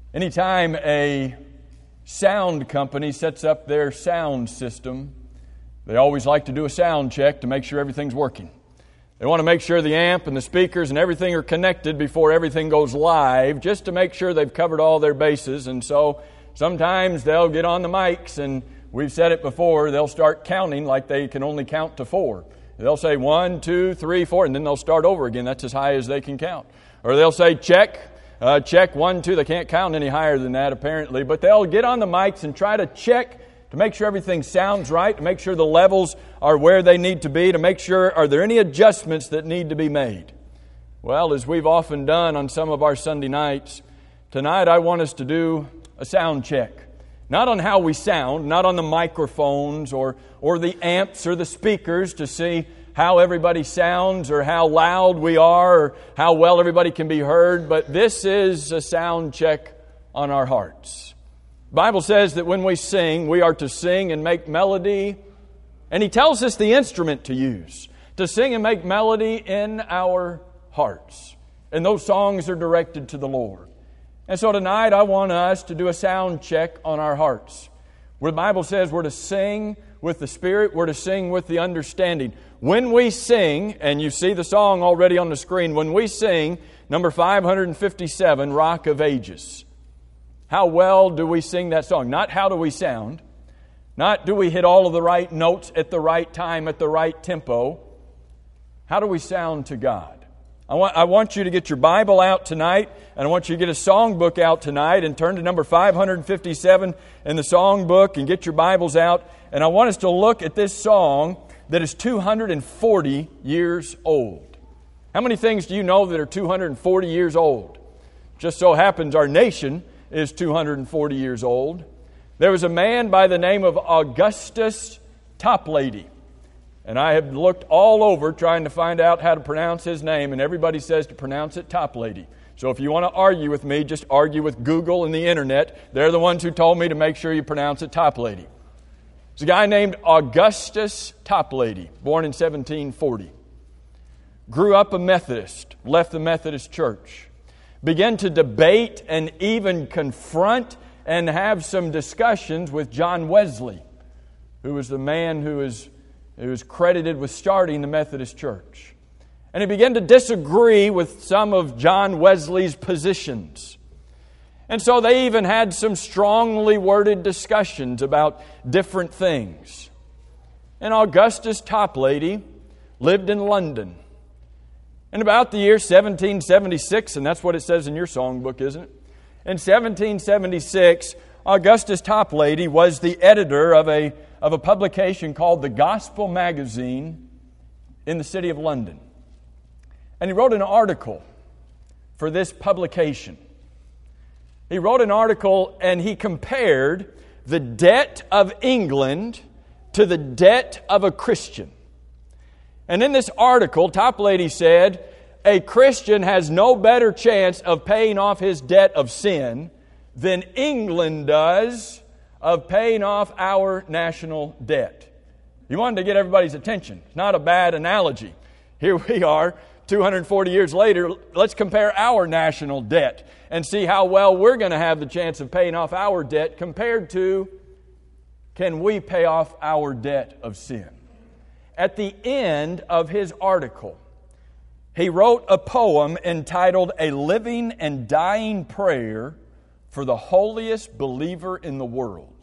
Anytime a sound company sets up their sound system, they always like to do a sound check to make sure everything's working. They want to make sure the amp and the speakers and everything are connected before everything goes live, just to make sure they've covered all their bases. And so sometimes they'll get on the mics, and we've said it before, they'll start counting like they can only count to 4. They'll say 1, 2, 3, 4, and then they'll start over again. That's as high as they can count. Or they'll say check 1, 2. They can't count any higher than that apparently, but they'll get on the mics and try to check to make sure everything sounds right, to make sure the levels are where they need to be, to make sure are there any adjustments that need to be made. Well, as we've often done on some of our Sunday nights, tonight I want us to do a sound check. Not on how we sound, not on the microphones or the amps or the speakers to see how everybody sounds or how loud we are or how well everybody can be heard, but this is a sound check on our hearts. The Bible says that when we sing, we are to sing and make melody, and He tells us the instrument to use, to sing and make melody in our hearts. And those songs are directed to the Lord. And so tonight I want us to do a sound check on our hearts. Where the Bible says we're to sing with the Spirit, we're to sing with the understanding. When we sing, and you see the song already on the screen, when we sing number 557, Rock of Ages, how well do we sing that song? Not how do we sound, not do we hit all of the right notes at the right time, at the right tempo. How do we sound to God? I want you to get your Bible out tonight, and I want you to get a songbook out tonight and turn to number 557 in the songbook and get your Bibles out. And I want us to look at this song that is 240 years old. How many things do you know that are 240 years old? Just so happens our nation is 240 years old. There was a man by the name of Augustus Toplady. And I have looked all over trying to find out how to pronounce his name, and everybody says to pronounce it Toplady. So if you want to argue with me, just argue with Google and the Internet. They're the ones who told me to make sure you pronounce it Toplady. It's a guy named Augustus Toplady, born in 1740. Grew up a Methodist, left the Methodist Church. Began to debate and even confront and have some discussions with John Wesley, who was the man who was credited with starting the Methodist Church. And he began to disagree with some of John Wesley's positions. And so they even had some strongly worded discussions about different things. And Augustus Toplady lived in London. In about the year 1776, and that's what it says in your songbook, isn't it? In 1776, Augustus Toplady was the editor of a publication called The Gospel Magazine in the city of London. And he wrote an article for this publication. He wrote an article and he compared the debt of England to the debt of a Christian. And in this article, Toplady said, a Christian has no better chance of paying off his debt of sin than England does of paying off our national debt. He wanted to get everybody's attention. It's not a bad analogy. Here we are, 240 years later. Let's compare our national debt and see how well we're going to have the chance of paying off our debt compared to, can we pay off our debt of sin? At the end of his article, he wrote a poem entitled A Living and Dying Prayer for the Holiest Believer in the World.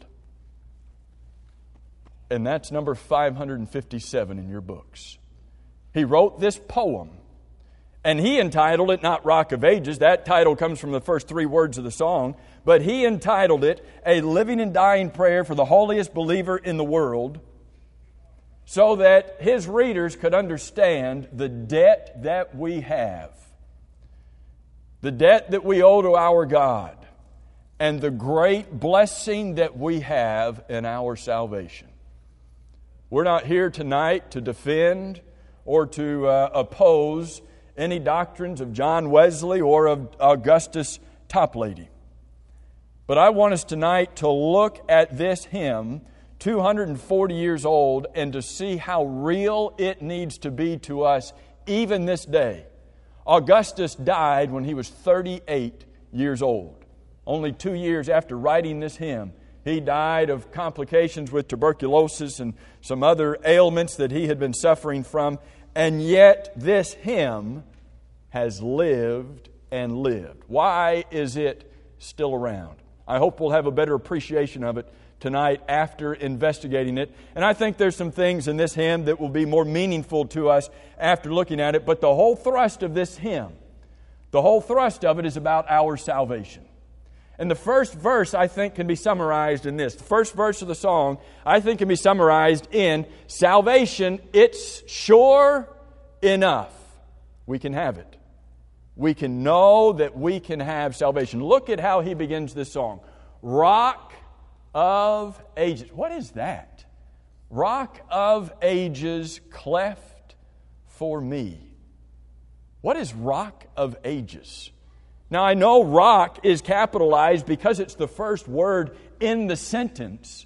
And that's number 557 in your books. He wrote this poem, and he entitled it not Rock of Ages. That title comes from the first 3 words of the song. But he entitled it A Living and Dying Prayer for the Holiest Believer in the World, so that his readers could understand the debt that we have, the debt that we owe to our God, and the great blessing that we have in our salvation. We're not here tonight to defend or to oppose any doctrines of John Wesley or of Augustus Toplady. But I want us tonight to look at this hymn, 240 years old, and to see how real it needs to be to us even this day. Augustus died when he was 38 years old. only 2 years after writing this hymn, he died of complications with tuberculosis and some other ailments that he had been suffering from. And yet this hymn has lived and lived. Why is it still around? I hope we'll have a better appreciation of it tonight after investigating it. And I think there's some things in this hymn that will be more meaningful to us after looking at it. But the whole thrust of this hymn, the whole thrust of it is about our salvation. And the first verse, I think, can be summarized in this. The first verse of the song, I think, can be summarized in salvation, it's sure enough. We can have it. We can know that we can have salvation. Look at how he begins this song. Rock of ages. What is that? Rock of ages cleft for me. What is rock of ages? Now, I know rock is capitalized because it's the first word in the sentence,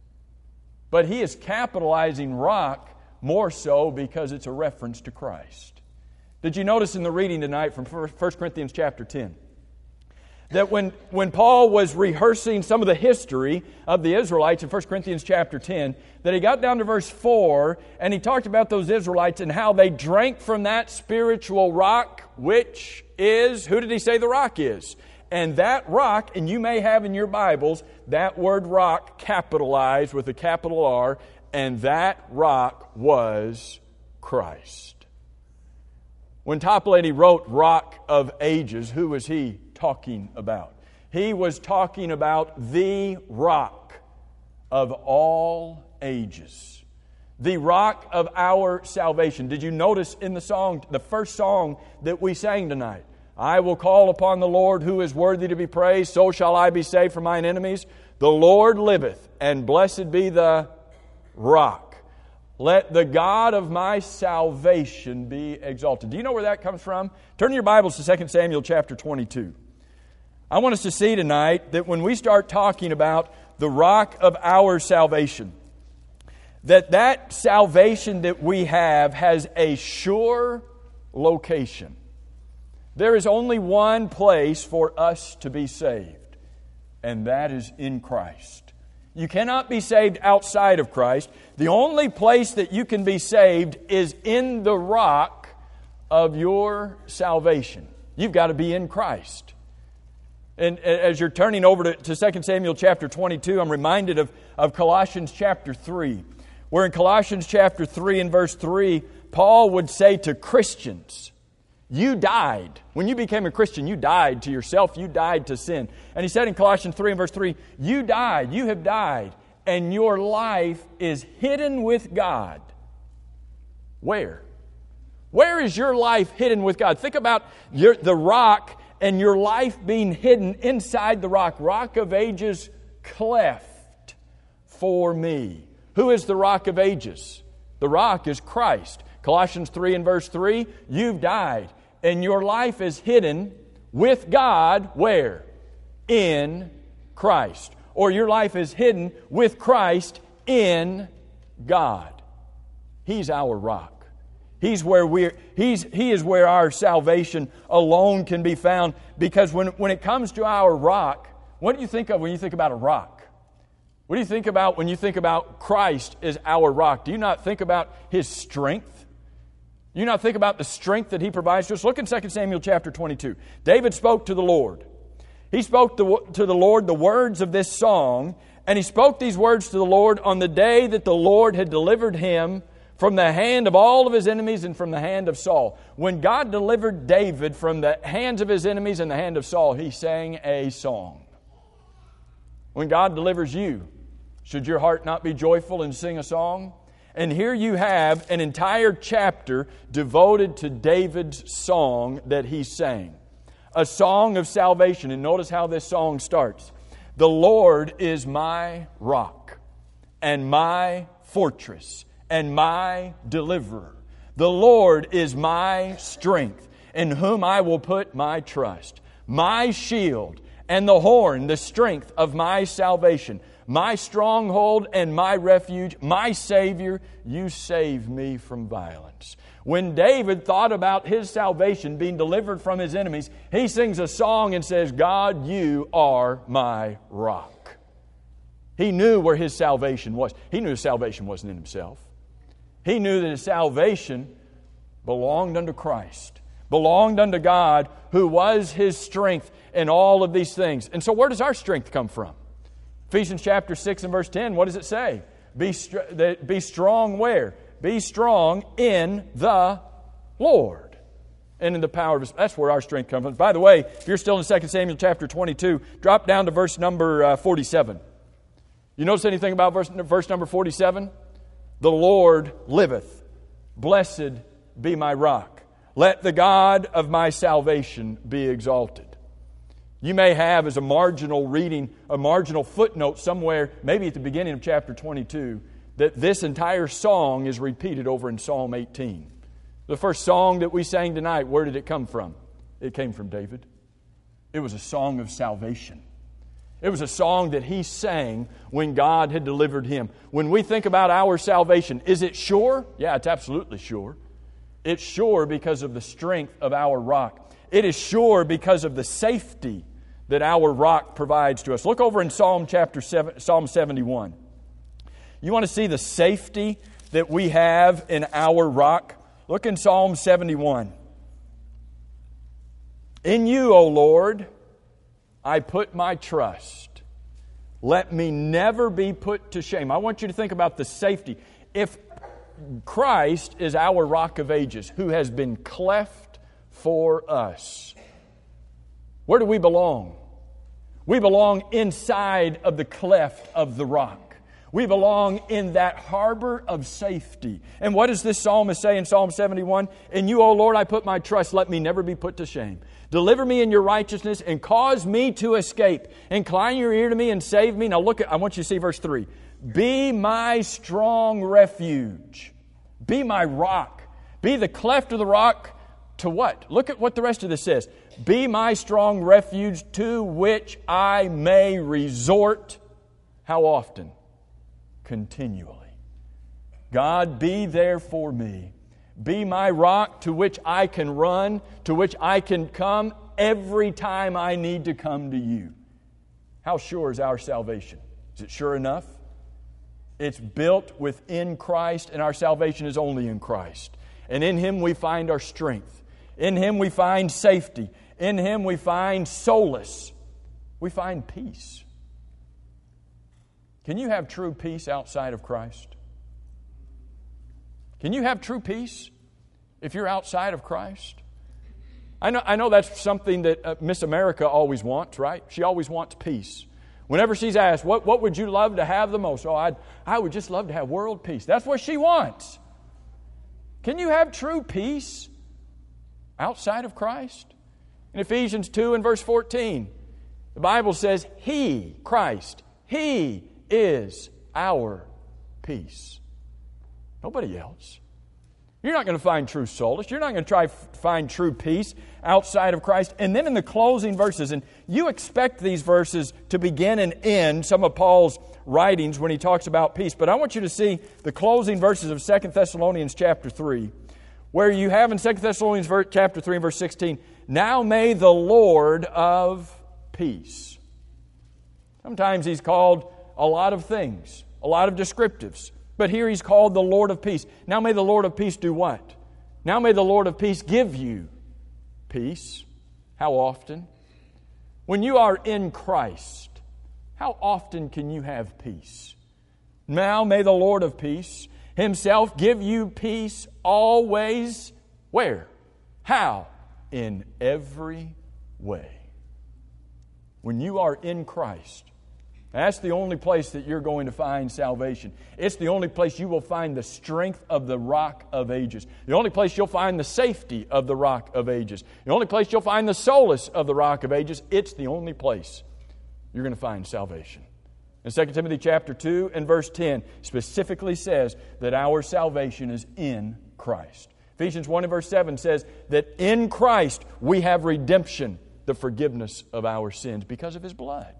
but he is capitalizing rock more so because it's a reference to Christ. Did you notice in the reading tonight from 1 Corinthians chapter 10 that when Paul was rehearsing some of the history of the Israelites in 1 Corinthians chapter 10, that he got down to verse 4 and he talked about those Israelites and how they drank from that spiritual rock, which is, who did he say the rock is? And that rock, and you may have in your Bibles, that word rock capitalized with a capital R, and that rock was Christ. When Toplady wrote Rock of Ages, who was he talking about? He was talking about the rock of all ages. The rock of our salvation. Did you notice in the song, the first song that we sang tonight? I will call upon the Lord who is worthy to be praised, so shall I be saved from mine enemies. The Lord liveth, and blessed be the rock. Let the God of my salvation be exalted. Do you know where that comes from? Turn your Bibles to 2 Samuel chapter 22. I want us to see tonight that when we start talking about the rock of our salvation, that salvation that we have has a sure location. There is only one place for us to be saved, and that is in Christ. You cannot be saved outside of Christ. The only place that you can be saved is in the rock of your salvation. You've got to be in Christ. And as you're turning over to 2 Samuel chapter 22, I'm reminded of Colossians chapter 3, where in Colossians chapter 3 and verse 3, Paul would say to Christians, you died. When you became a Christian, you died to yourself. You died to sin. And he said in Colossians 3 and verse 3, you died. You have died. And your life is hidden with God. Where? Where is your life hidden with God? Think about the rock and your life being hidden inside the rock. Rock of ages cleft for me. Who is the rock of ages? The rock is Christ. Colossians 3 and verse 3, you've died. And your life is hidden with God, where? In Christ. Or your life is hidden with Christ in God. He's our rock. He is where our salvation alone can be found. Because when it comes to our rock, what do you think of when you think about a rock? What do you think about when you think about Christ as our rock? Do you not think about His strength? You not think about the strength that He provides to us? Look in 2 Samuel chapter 22. David spoke to the Lord. He spoke to the Lord the words of this song, and he spoke these words to the Lord on the day that the Lord had delivered him from the hand of all of his enemies and from the hand of Saul. When God delivered David from the hands of his enemies and the hand of Saul, he sang a song. When God delivers you, should your heart not be joyful and sing a song? And here you have an entire chapter devoted to David's song that he sang. A song of salvation. And notice how this song starts. The Lord is my rock and my fortress and my deliverer. The Lord is my strength, in whom I will put my trust. My shield and the horn, the strength of my salvation. My stronghold and my refuge, my Savior, you save me from violence. When David thought about his salvation, being delivered from his enemies, he sings a song and says, God, you are my rock. He knew where his salvation was. He knew his salvation wasn't in himself. He knew that his salvation belonged unto Christ, belonged unto God, who was his strength in all of these things. And so where does our strength come from? Ephesians chapter 6 and verse 10, what does it say? Be strong where? Be strong in the Lord and in the power of His... That's where our strength comes from. By the way, if you're still in 2 Samuel chapter 22, drop down to verse number 47. You notice anything about verse number 47? The Lord liveth. Blessed be my rock. Let the God of my salvation be exalted. You may have as a marginal reading, a marginal footnote somewhere, maybe at the beginning of chapter 22, that this entire song is repeated over in Psalm 18. The first song that we sang tonight, where did it come from? It came from David. It was a song of salvation. It was a song that he sang when God had delivered him. When we think about our salvation, is it sure? Yeah, it's absolutely sure. It's sure because of the strength of our rock. It is sure because of the safety that our rock provides to us. Look over in Psalm 71. You want to see the safety that we have in our rock? Look in Psalm 71. In you, O Lord, I put my trust. Let me never be put to shame. I want you to think about the safety. If Christ is our rock of ages, who has been cleft for us, where do we belong? We belong inside of the cleft of the rock. We belong in that harbor of safety. And what does this psalmist say in Psalm 71? In you, O Lord, I put my trust. Let me never be put to shame. Deliver me in your righteousness and cause me to escape. Incline your ear to me and save me. Now look at, I want you to see verse 3. Be my strong refuge. Be my rock. Be the cleft of the rock to what? Look at what the rest of this says. Be my strong refuge to which I may resort. How often? Continually. God, be there for me. Be my rock to which I can run, to which I can come every time I need to come to you. How sure is our salvation? Is it sure enough? It's built within Christ, and our salvation is only in Christ. And in Him we find our strength. In Him we find safety. In Him we find solace. We find peace. Can you have true peace outside of Christ? Can you have true peace if you're outside of Christ? I know that's something that Miss America always wants, right? She always wants peace. Whenever she's asked, what would you love to have the most? Oh, I would just love to have world peace. That's what she wants. Can you have true peace outside of Christ? In Ephesians 2 and verse 14, the Bible says, He, Christ, He is our peace. Nobody else. You're not going to find true solace. You're not going to try to find true peace outside of Christ. And then in the closing verses, and you expect these verses to begin and end some of Paul's writings when he talks about peace. But I want you to see the closing verses of 2 Thessalonians chapter 3, where you have in 2 Thessalonians chapter 3 and verse 16, now may the Lord of peace. Sometimes He's called a lot of things, a lot of descriptives. But here He's called the Lord of peace. Now may the Lord of peace do what? Now may the Lord of peace give you peace. How often? When you are in Christ, how often can you have peace? Now may the Lord of peace Himself give you peace always. Where? How? In every way. When you are in Christ, that's the only place that you're going to find salvation. It's the only place you will find the strength of the rock of ages. The only place you'll find the safety of the rock of ages. The only place you'll find the solace of the rock of ages. It's the only place you're going to find salvation. In 2 Timothy chapter 2 and verse 10 specifically says that our salvation is in Christ. Ephesians 1 and verse 7 says that in Christ we have redemption, the forgiveness of our sins because of His blood.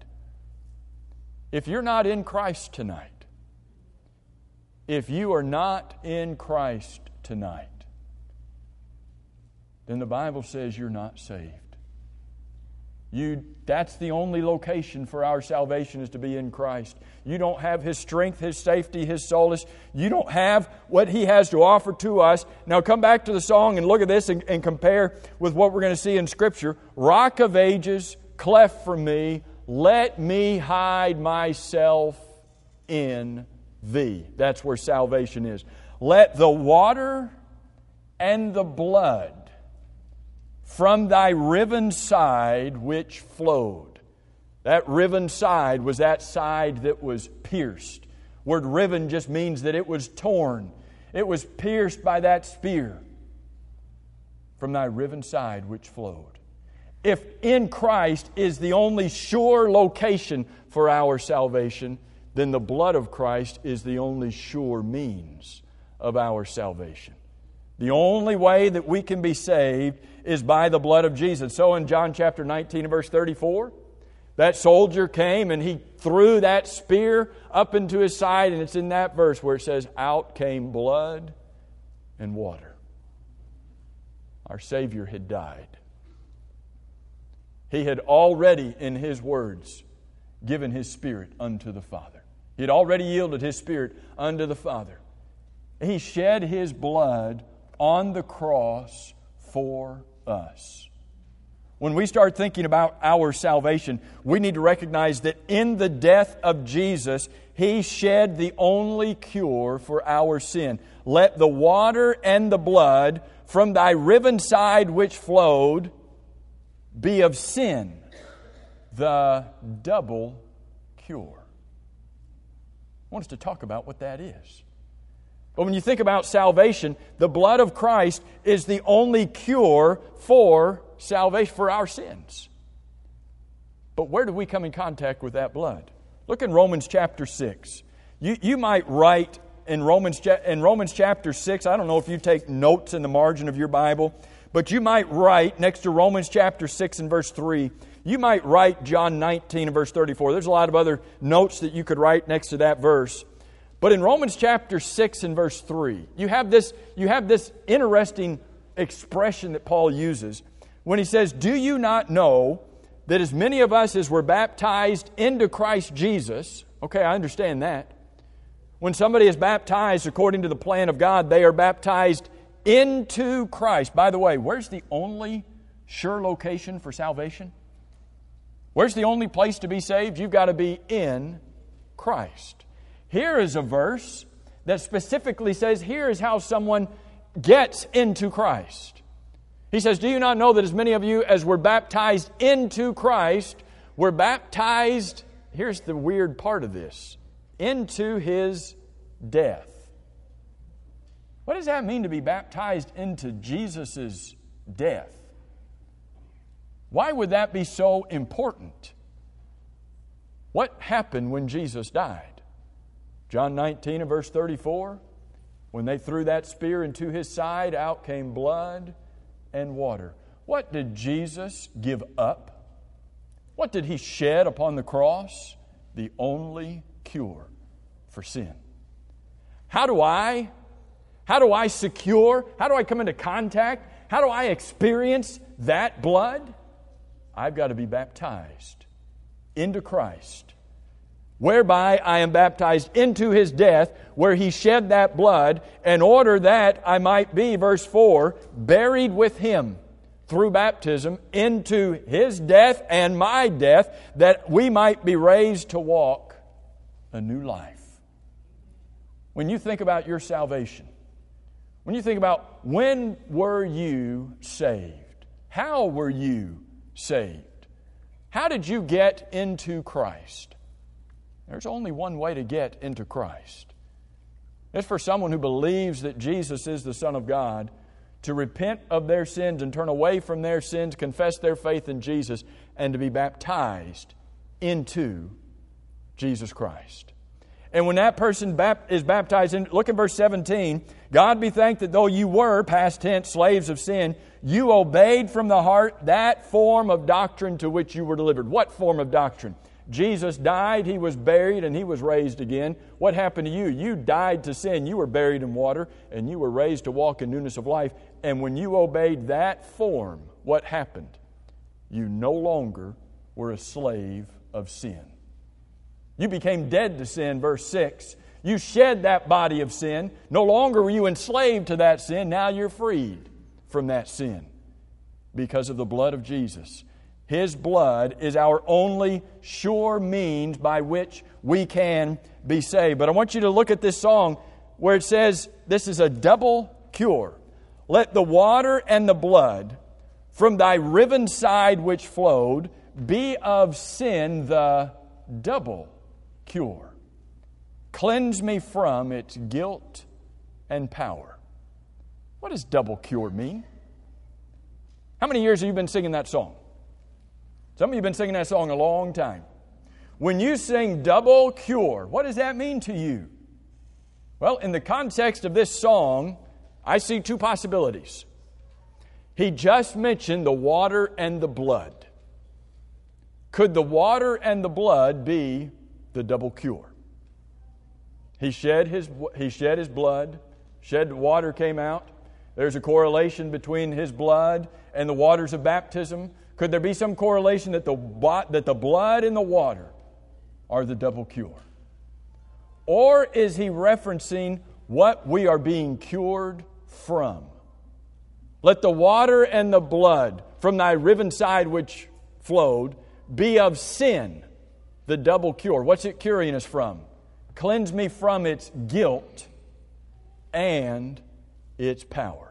If you're not in Christ tonight, if you are not in Christ tonight, then the Bible says you're not saved. That's the only location for our salvation, is to be in Christ. You don't have His strength, His safety, His solace. You don't have what He has to offer to us. Now come back to the song and look at this and compare with what we're going to see in Scripture. Rock of ages, cleft for me, let me hide myself in Thee. That's where salvation is. Let the water and the blood from Thy riven side which flowed. That riven side was that side that was pierced. Word riven just means that it was torn. It was pierced by that spear. From Thy riven side which flowed. If in Christ is the only sure location for our salvation, then the blood of Christ is the only sure means of our salvation. The only way that we can be saved is by the blood of Jesus. So in John chapter 19 and verse 34, that soldier came and he threw that spear up into his side, and it's in that verse where it says, out came blood and water. Our Savior had died. He had already, in His words, given His Spirit unto the Father. He had already yielded His Spirit unto the Father. He shed His blood on the cross for us. When we start thinking about our salvation, we need to recognize that in the death of Jesus, He shed the only cure for our sin. Let the water and the blood from Thy riven side which flowed be of sin the double cure. I want us to talk about what that is. But when you think about salvation, the blood of Christ is the only cure for salvation, for our sins. But where do we come in contact with that blood? Look in Romans chapter 6. You might write in Romans chapter 6, I don't know if you take notes in the margin of your Bible, but you might write next to Romans chapter 6 and verse 3, you might write John 19 and verse 34. There's a lot of other notes that you could write next to that verse. But in Romans chapter 6 and verse 3, you have this interesting expression that Paul uses when he says, do you not know that as many of us as were baptized into Christ Jesus, okay, I understand that. When somebody is baptized according to the plan of God, they are baptized into Christ. By the way, where's the only sure location for salvation? Where's the only place to be saved? You've got to be in Christ. Here is a verse that specifically says, here is how someone gets into Christ. He says, do you not know that as many of you as were baptized into Christ were baptized, here's the weird part of this, into His death. What does that mean to be baptized into Jesus' death? Why would that be so important? What happened when Jesus died? John 19 and verse 34, when they threw that spear into His side, out came blood and water. What did Jesus give up? What did He shed upon the cross? The only cure for sin. How do I secure? How do I come into contact? How do I experience that blood? I've got to be baptized into Christ, whereby I am baptized into His death, where He shed that blood, in order that I might be, verse 4, buried with Him through baptism into His death and my death, that we might be raised to walk a new life. When you think about your salvation, when you think about when were you saved? How were you saved? How did you get into Christ? There's only one way to get into Christ. It's for someone who believes that Jesus is the Son of God to repent of their sins and turn away from their sins, confess their faith in Jesus, and to be baptized into Jesus Christ. And when that person is baptized in, look at verse 17, God be thanked that though you were, past tense, slaves of sin, you obeyed from the heart that form of doctrine to which you were delivered. What form of doctrine? Jesus died, He was buried, and He was raised again. What happened to you? You died to sin. You were buried in water, and you were raised to walk in newness of life. And when you obeyed that form, what happened? You no longer were a slave of sin. You became dead to sin, verse 6. You shed that body of sin. No longer were you enslaved to that sin. Now you're freed from that sin because of the blood of Jesus. His blood is our only sure means by which we can be saved. But I want you to look at this song where it says this is a double cure. Let the water and the blood from thy riven side which flowed be of sin the double cure. Cleanse me from its guilt and power. What does double cure mean? How many years have you been singing that song? Some of you have been singing that song a long time. When you sing double cure, what does that mean to you? Well, in the context of this song, I see two possibilities. He just mentioned the water and the blood. Could the water and the blood be the double cure? He shed his blood, water came out. There's a correlation between his blood and the waters of baptism. Could there be some correlation that the blood and the water are the double cure? Or is he referencing what we are being cured from? Let the water and the blood from thy riven side which flowed be of sin, the double cure. What's it curing us from? Cleanse me from its guilt and its power.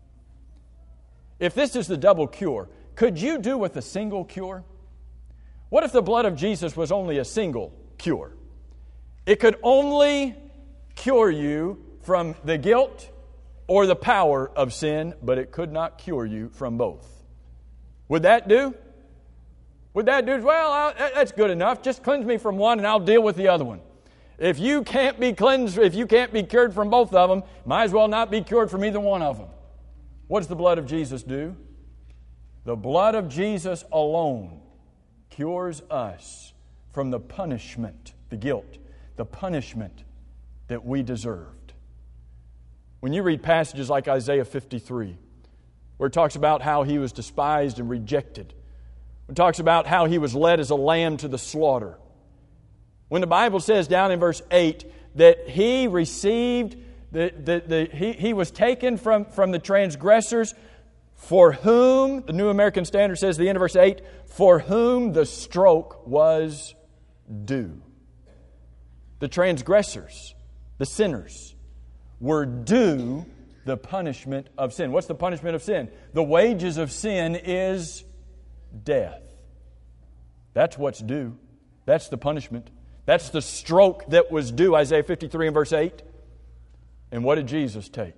If this is the double cure, could you do with a single cure? What if the blood of Jesus was only a single cure? It could only cure you from the guilt or the power of sin, but it could not cure you from both. Would that do? Would that do? Well, that's good enough. Just cleanse me from one and I'll deal with the other one. If you can't be cleansed, if you can't be cured from both of them, might as well not be cured from either one of them. What does the blood of Jesus do? The blood of Jesus alone cures us from the punishment, the guilt, the punishment that we deserved. When you read passages like Isaiah 53, where it talks about how He was despised and rejected, it talks about how He was led as a lamb to the slaughter. When the Bible says down in verse 8 that He received, He was taken from the transgressors, for whom, the New American Standard says at the end of verse 8, for whom the stroke was due. The transgressors, the sinners, were due the punishment of sin. What's the punishment of sin? The wages of sin is death. That's what's due. That's the punishment. That's the stroke that was due, Isaiah 53 and verse 8. And what did Jesus take?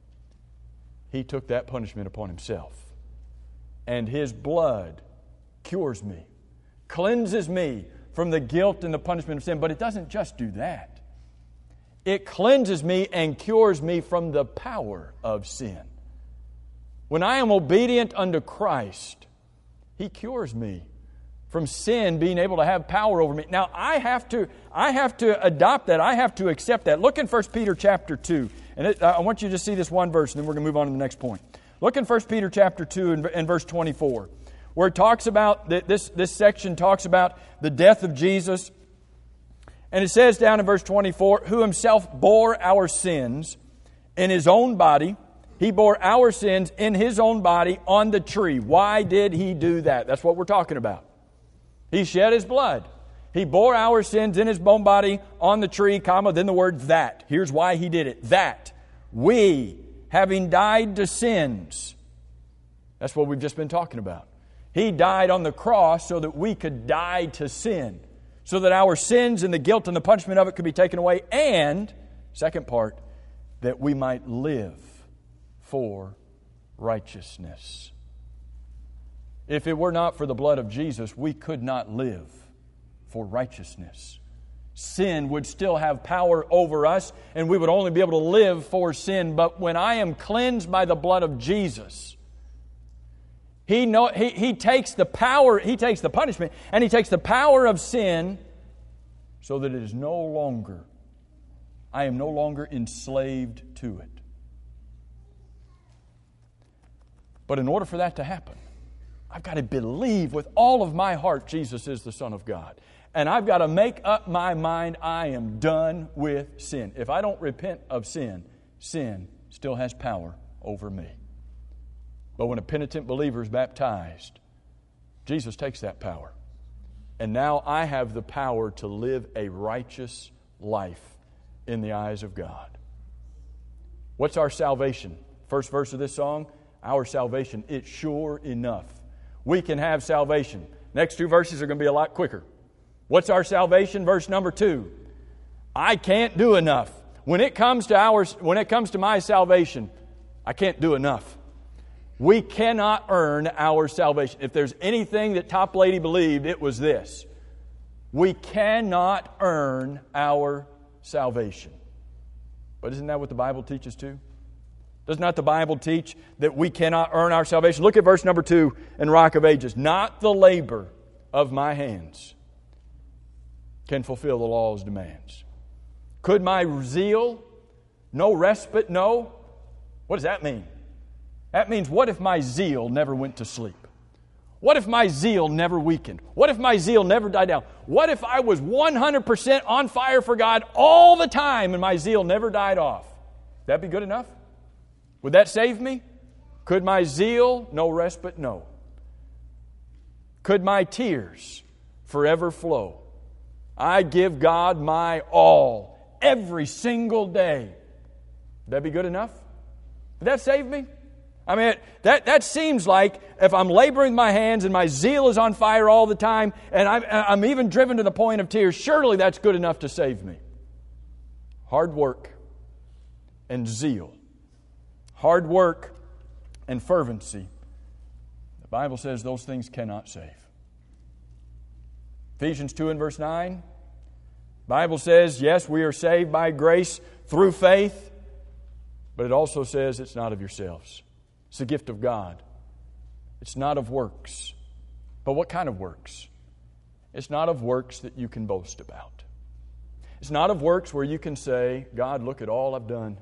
He took that punishment upon Himself. And His blood cures me, cleanses me from the guilt and the punishment of sin. But it doesn't just do that. It cleanses me and cures me from the power of sin. When I am obedient unto Christ, He cures me from sin being able to have power over me. Now, I have to adopt that. I have to accept that. Look in 1 Peter chapter 2. And I want you to see this one verse, and then we're going to move on to the next point. Look in 1 Peter chapter 2 and verse 24, where it talks about, this section talks about the death of Jesus. And it says down in verse 24, who Himself bore our sins in His own body. He bore our sins in His own body on the tree. Why did He do that? That's what we're talking about. He shed His blood. He bore our sins in His own body on the tree, then the word that. Here's why He did it. That we, having died to sins, that's what we've just been talking about. He died on the cross so that we could die to sin, so that our sins and the guilt and the punishment of it could be taken away, and, second part, that we might live for righteousness. If it were not for the blood of Jesus, we could not live for righteousness. Sin would still have power over us, and we would only be able to live for sin. But when I am cleansed by the blood of Jesus, He takes the power, He takes the punishment, and He takes the power of sin so that it is no longer, I am no longer enslaved to it. But in order for that to happen, I've got to believe with all of my heart Jesus is the Son of God. And I've got to make up my mind I am done with sin. If I don't repent of sin, sin still has power over me. But when a penitent believer is baptized, Jesus takes that power. And now I have the power to live a righteous life in the eyes of God. What's our salvation? First verse of this song, our salvation, it's sure enough. We can have salvation. Next two verses are going to be a lot quicker. What's our salvation? Verse number 2. I can't do enough. When it comes to my salvation, I can't do enough. We cannot earn our salvation. If there's anything that Top Lady believed, it was this. We cannot earn our salvation. But isn't that what the Bible teaches too? Does not the Bible teach that we cannot earn our salvation? Look at verse number 2 in Rock of Ages. Not the labor of my hands can fulfill the law's demands. Could my zeal no respite know? What does that mean? That means, what if my zeal never went to sleep? What if my zeal never weakened? What if my zeal never died down? What if I was 100% on fire for God all the time and my zeal never died off? Would that be good enough? Would that save me? Could my zeal no respite know? Could my tears forever flow? I give God my all every single day. Would that be good enough? Would that save me? I mean, that seems like if I'm laboring my hands and my zeal is on fire all the time and I'm even driven to the point of tears, surely that's good enough to save me. Hard work and zeal. Hard work and fervency. The Bible says those things cannot save. Ephesians 2 and verse 9. The Bible says, yes, we are saved by grace through faith, but it also says it's not of yourselves. It's a gift of God. It's not of works. But what kind of works? It's not of works that you can boast about. It's not of works where you can say, God, look at all I've done.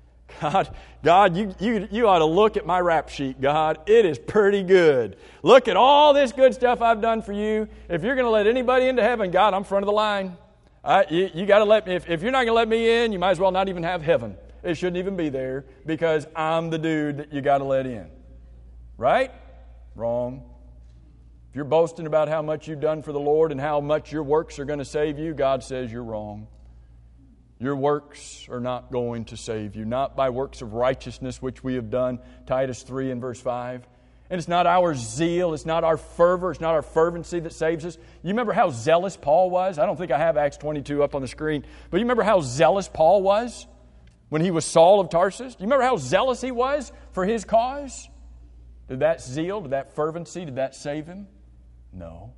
God, you ought to look at my rap sheet, God. It is pretty good. Look at all this good stuff I've done for you. If you're going to let anybody into heaven, God, I'm front of the line. You got to let me. If you're not going to let me in, you might as well not even have heaven. It shouldn't even be there because I'm the dude that you got to let in. Right? Wrong. If you're boasting about how much you've done for the Lord and how much your works are going to save you, God says you're wrong. Your works are not going to save you, not by works of righteousness which we have done, Titus 3 and verse 5. And it's not our zeal, it's not our fervor, it's not our fervency that saves us. You remember how zealous Paul was? I don't think I have Acts 22 up on the screen, but you remember how zealous Paul was when he was Saul of Tarsus? Do you remember how zealous he was for his cause? Did that zeal, did that fervency, did that save him? No.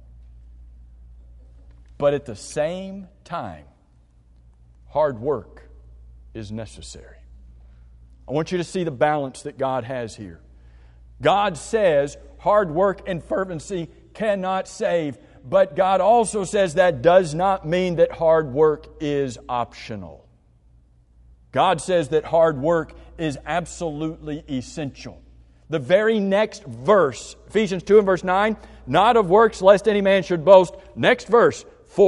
But at the same time, hard work is necessary. I want you to see the balance that God has here. God says hard work and fervency cannot save, but God also says that does not mean that hard work is optional. God says that hard work is absolutely essential. The very next verse, Ephesians 2 and verse 9, not of works lest any man should boast. Next verse,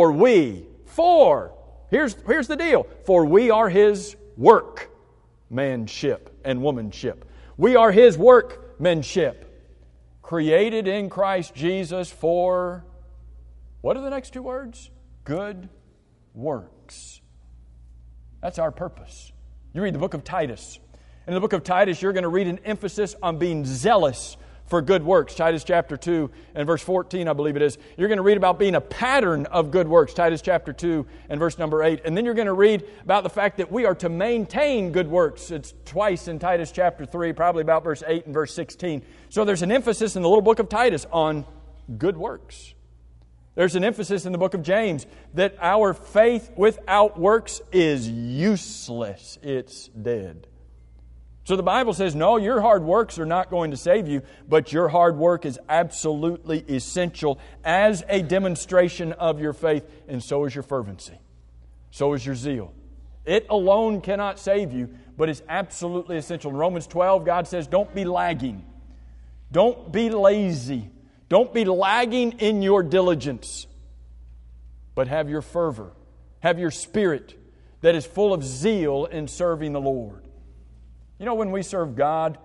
here's the deal. For we are His workmanship and womanship. We are His workmanship, created in Christ Jesus for, what are the next two words? Good works. That's our purpose. You read the book of Titus. In the book of Titus, you're going to read an emphasis on being zealous for good works. Titus chapter 2 and verse 14, I believe it is. You're going to read about being a pattern of good works. Titus chapter 2 and verse number 8. And then you're going to read about the fact that we are to maintain good works. It's twice in Titus chapter 3, probably about verse 8 and verse 16. So there's an emphasis in the little book of Titus on good works. There's an emphasis in the book of James that our faith without works is useless. It's dead. So the Bible says, no, your hard works are not going to save you, but your hard work is absolutely essential as a demonstration of your faith, and so is your fervency. So is your zeal. It alone cannot save you, but it's absolutely essential. In Romans 12, God says, don't be lagging. Don't be lazy. Don't be lagging in your diligence, but have your fervor, have your spirit that is full of zeal in serving the Lord. You know, when we serve God,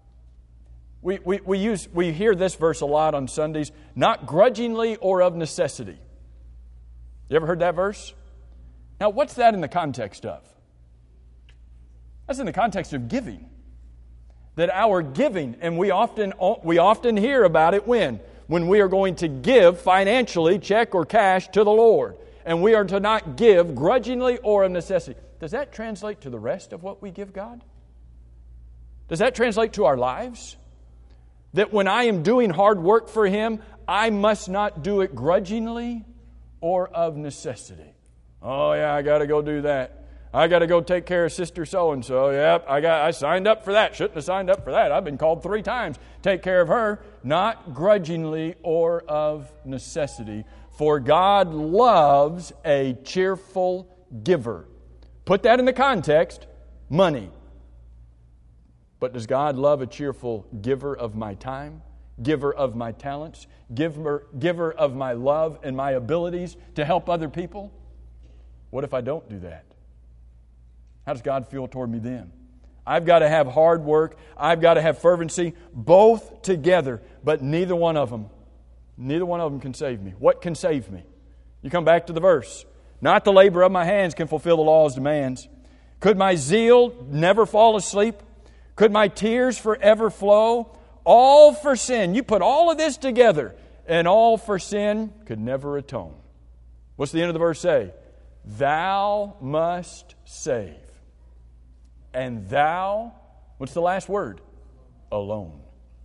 we hear this verse a lot on Sundays, not grudgingly or of necessity. You ever heard that verse? Now, what's that in the context of? That's in the context of giving. That our giving, and we often hear about it when we are going to give financially, check or cash, to the Lord. And we are to not give grudgingly or of necessity. Does that translate to the rest of what we give God? Does that translate to our lives? That when I am doing hard work for Him, I must not do it grudgingly or of necessity. Oh yeah, I got to go do that. I got to go take care of Sister so-and-so. Yep, I signed up for that. Shouldn't have signed up for that. I've been called 3 times. Take care of her. Not grudgingly or of necessity. For God loves a cheerful giver. Put that in the context. Money. But does God love a cheerful giver of my time? Giver of my talents? Giver of my love and my abilities to help other people? What if I don't do that? How does God feel toward me then? I've got to have hard work. I've got to have fervency, both together. But neither one of them can save me. What can save me? You come back to the verse. Not the labor of my hands can fulfill the law's demands. Could my zeal never fall asleep? Could my tears forever flow? All for sin. You put all of this together, and all for sin could never atone. What's the end of the verse say? Thou must save. And thou, what's the last word? Alone.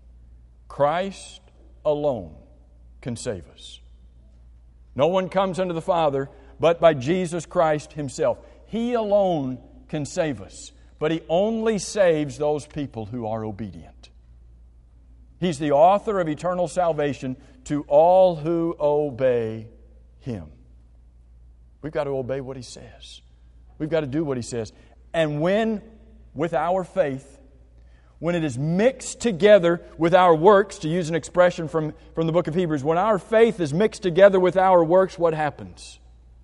Christ alone can save us. No one comes unto the Father but by Jesus Christ Himself. He alone can save us. But He only saves those people who are obedient. He's the author of eternal salvation to all who obey Him. We've got to obey what He says. We've got to do what He says. And when, with our faith, when it is mixed together with our works, to use an expression from the book of Hebrews, when our faith is mixed together with our works, what happens?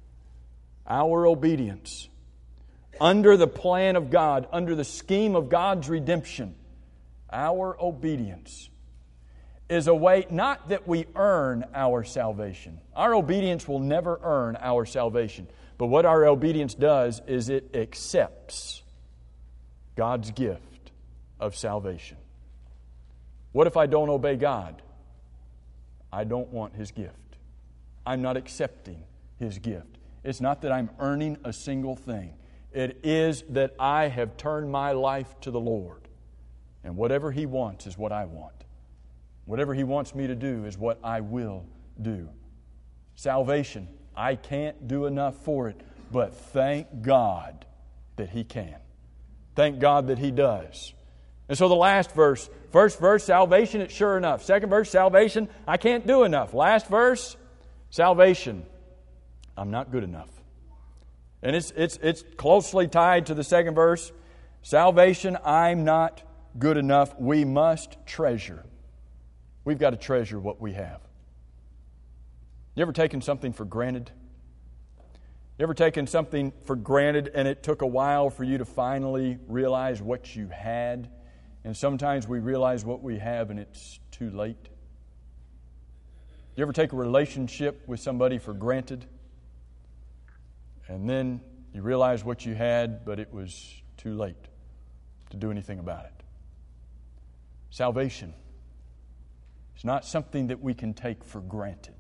Our obedience, under the plan of God, under the scheme of God's redemption, our obedience is a way, not that we earn our salvation. Our obedience will never earn our salvation. But what our obedience does is it accepts God's gift of salvation. What if I don't obey God? I don't want His gift. I'm not accepting His gift. It's not that I'm earning a single thing. It is that I have turned my life to the Lord. And whatever He wants is what I want. Whatever He wants me to do is what I will do. Salvation, I can't do enough for it, but thank God that He can. Thank God that He does. And so the last verse, first verse, salvation, it's sure enough. Second verse, salvation, I can't do enough. Last verse, salvation, I'm not good enough. And it's closely tied to the second verse. Salvation, I'm not good enough. We must treasure. We've got to treasure what we have. You ever taken something for granted? You ever taken something for granted and it took a while for you to finally realize what you had? And sometimes we realize what we have and it's too late. You ever take a relationship with somebody for granted? And then you realize what you had, but it was too late to do anything about it. Salvation is not something that we can take for granted.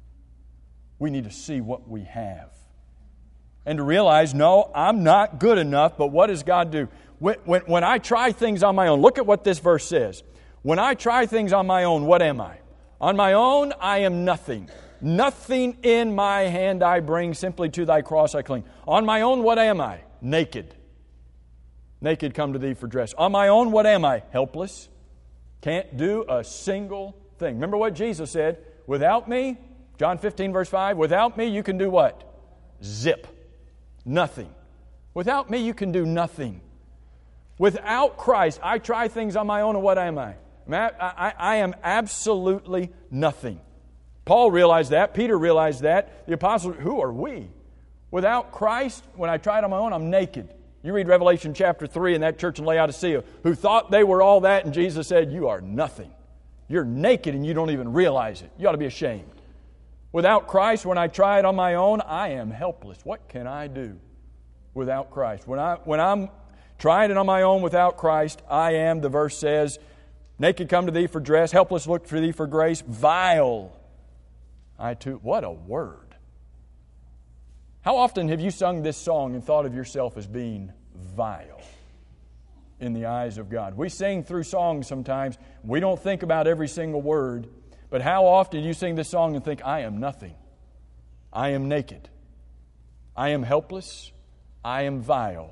We need to see what we have. And to realize, no, I'm not good enough, but what does God do? When I try things on my own, look at what this verse says. When I try things on my own, what am I? On my own, I am nothing. Nothing in my hand I bring, simply to Thy cross I cling. On my own, what am I? Naked. Naked come to thee for dress. On my own, what am I? Helpless. Can't do a single thing. Remember what Jesus said? Without me, John 15, verse 5, without me you can do what? Zip. Nothing. Without me you can do nothing. Without Christ, I try things on my own, and what am I? I am absolutely nothing. Paul realized that. Peter realized that. The apostles, who are we? Without Christ, when I try it on my own, I'm naked. You read Revelation chapter 3 in that church in Laodicea, who thought they were all that, and Jesus said, you are nothing. You're naked and you don't even realize it. You ought to be ashamed. Without Christ, when I try it on my own, I am helpless. What can I do without Christ? When I'm trying it on my own without Christ, I am, the verse says, naked come to thee for dress, helpless look for thee for grace, vile. I too, what a word. How often have you sung this song and thought of yourself as being vile in the eyes of God? We sing through songs sometimes. We don't think about every single word. But how often do you sing this song and think, I am nothing. I am naked. I am helpless. I am vile.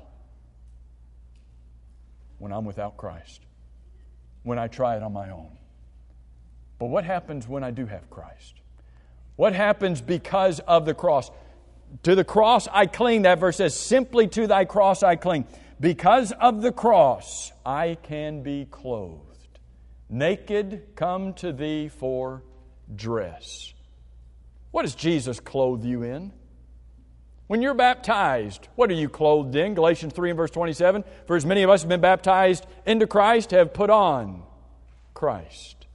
When I'm without Christ. When I try it on my own. But what happens when I do have Christ? What happens because of the cross? To the cross I cling, that verse says, simply to thy cross I cling. Because of the cross, I can be clothed. Naked come to thee for dress. What does Jesus clothe you in? When you're baptized, what are you clothed in? Galatians 3 and verse 27. For as many of us have been baptized into Christ, have put on Christ.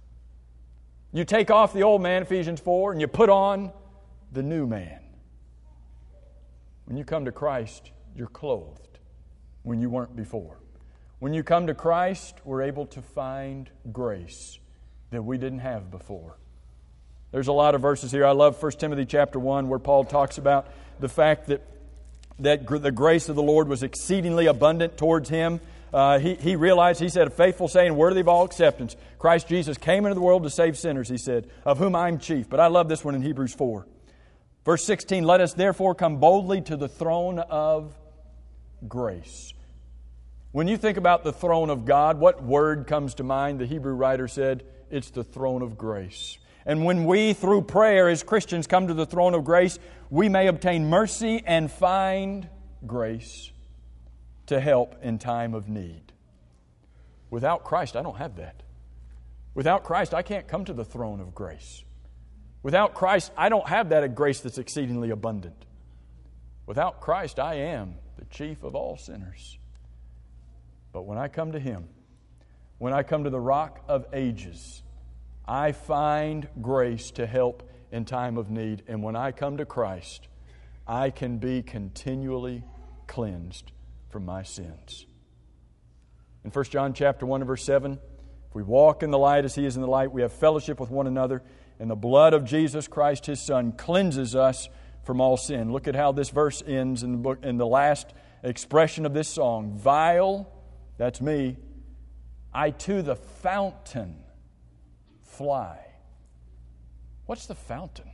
You take off the old man, Ephesians 4, and you put on the new man. When you come to Christ, you're clothed when you weren't before. When you come to Christ, we're able to find grace that we didn't have before. There's a lot of verses here. I love 1 Timothy chapter 1 where Paul talks about the fact that the grace of the Lord was exceedingly abundant towards him. He realized, he said, a faithful saying, worthy of all acceptance. Christ Jesus came into the world to save sinners, he said, of whom I am chief. But I love this one in Hebrews 4. Verse 16, let us therefore come boldly to the throne of grace. When you think about the throne of God, what word comes to mind? The Hebrew writer said, it's the throne of grace. And when we, through prayer as Christians, come to the throne of grace, we may obtain mercy and find grace to help in time of need. Without Christ, I don't have that. Without Christ, I can't come to the throne of grace. Without Christ, I don't have that grace that's exceedingly abundant. Without Christ, I am the chief of all sinners. But when I come to Him, when I come to the Rock of Ages, I find grace to help in time of need. And when I come to Christ, I can be continually cleansed from my sins. In 1 John chapter 1 and verse 7, if we walk in the light as He is in the light, we have fellowship with one another, and the blood of Jesus Christ, His Son, cleanses us from all sin. Look at how this verse ends in the book, in the last expression of this song. Vile, that's me, I to the fountain fly. What's the fountain?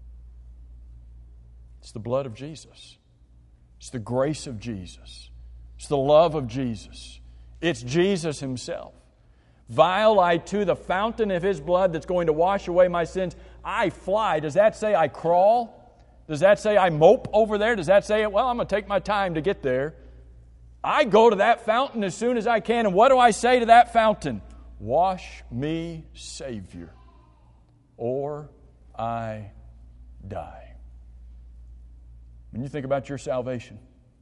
It's the blood of Jesus. It's the grace of Jesus. It's the love of Jesus. It's Jesus Himself. Vile I to the fountain of His blood that's going to wash away my sins. I fly. Does that say I crawl? Does that say I mope over there? Does that say, well, I'm going to take my time to get there? I go to that fountain as soon as I can. And what do I say to that fountain? Wash me, Savior, or I die. When you think about your salvation,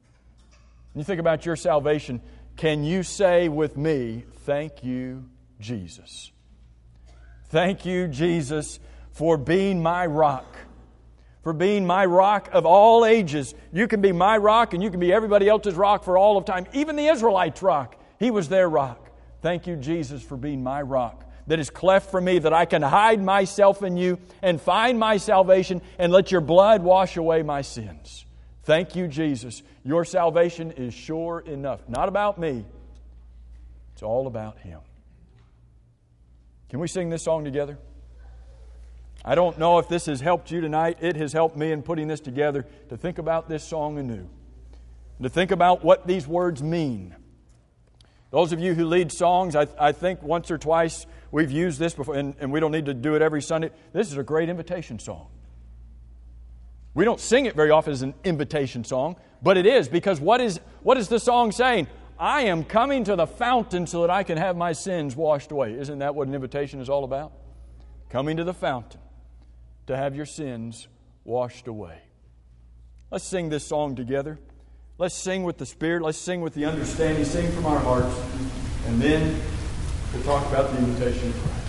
can you say with me, thank you, Jesus? Thank you, Jesus, for being my rock. For being my rock of all ages. You can be my rock and you can be everybody else's rock for all of time. Even the Israelites' rock. He was their rock. Thank you, Jesus, for being my rock that is cleft for me, that I can hide myself in you and find my salvation and let your blood wash away my sins. Thank you, Jesus. Your salvation is sure enough. Not about me. It's all about Him. Can we sing this song together? I don't know if this has helped you tonight. It has helped me in putting this together to think about this song anew. To think about what these words mean. Those of you who lead songs, I think once or twice we've used this before, and we don't need to do it every Sunday. This is a great invitation song. We don't sing it very often as an invitation song, but it is, because what is the song saying? I am coming to the fountain so that I can have my sins washed away. Isn't that what an invitation is all about? Coming to the fountain to have your sins washed away. Let's sing this song together. Let's sing with the Spirit. Let's sing with the understanding. Sing from our hearts. And then we'll talk about the invitation of Christ.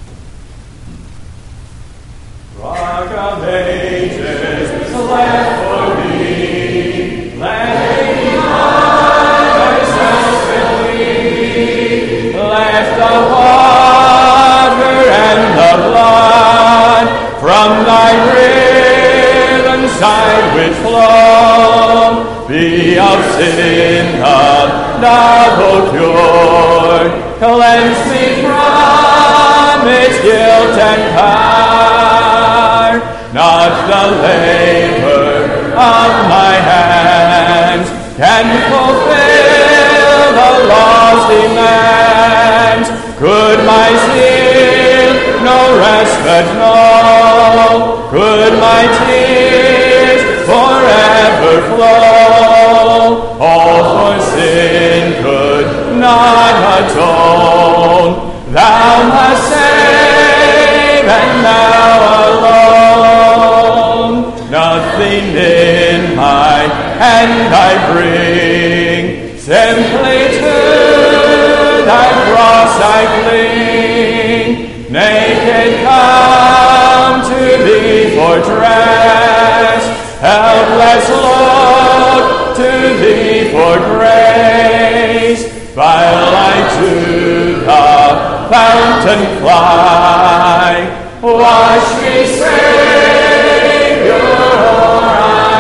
Rock of ages, left for me, let me hide thyself in me, let the water and the blood from thy riven side which flow be of sin a double cure, cleanse me from its guilt and power, not the labor of my hands can fulfill the law's demands. Could my zeal no respite know? Could my tears forever flow? All for sin could not atone. Thou must save, and thou alone. Nothing in my hand I bring, simply to thy cross I cling. Naked come to thee for dress, helpless look to thee for grace, while I to the fountain fly. Wash me, Savior, or I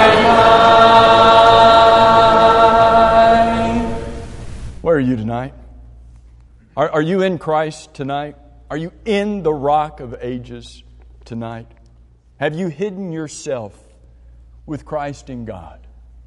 die. Where are you tonight? Are you in Christ tonight? Are you in the Rock of Ages tonight? Have you hidden yourself with Christ in God?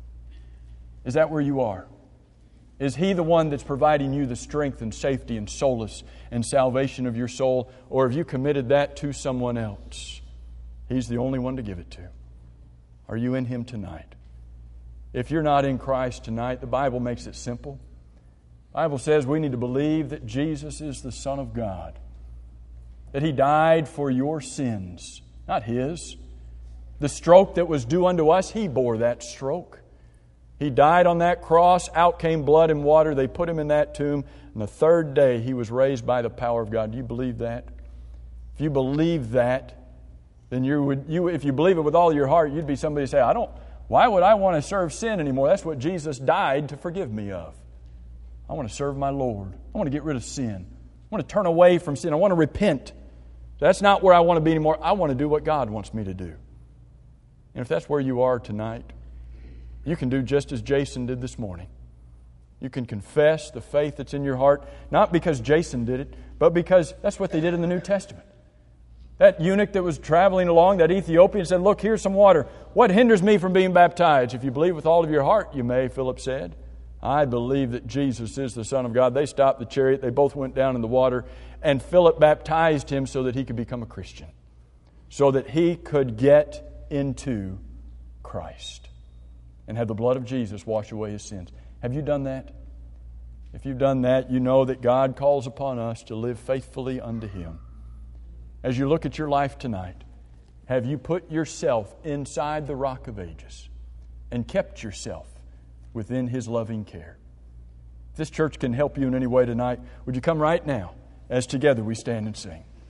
Is that where you are? Is He the one that's providing you the strength and safety and solace and salvation of your soul? Or have you committed that to someone else? He's the only one to give it to. Are you in Him tonight? If you're not in Christ tonight, the Bible makes it simple. The Bible says we need to believe that Jesus is the Son of God, that He died for your sins, not His. The stroke that was due unto us, He bore that stroke. He died on that cross, out came blood and water, they put Him in that tomb, and the third day He was raised by the power of God. Do you believe that? If you believe that, then if you believe it with all your heart, you'd be somebody to say, why would I want to serve sin anymore? That's what Jesus died to forgive me of. I want to serve my Lord. I want to get rid of sin. I want to turn away from sin. I want to repent. That's not where I want to be anymore. I want to do what God wants me to do. And if that's where you are tonight, you can do just as Jason did this morning. You can confess the faith that's in your heart, not because Jason did it, but because that's what they did in the New Testament. That eunuch that was traveling along, that Ethiopian, said, look, here's some water. What hinders me from being baptized? If you believe with all of your heart, you may, Philip said. I believe that Jesus is the Son of God. They stopped the chariot. They both went down in the water, and Philip baptized him so that he could become a Christian, so that he could get into Christ and have the blood of Jesus wash away his sins. Have you done that? If you've done that, you know that God calls upon us to live faithfully unto Him. As you look at your life tonight, have you put yourself inside the Rock of Ages and kept yourself within His loving care? If this church can help you in any way tonight, would you come right now as together we stand and sing?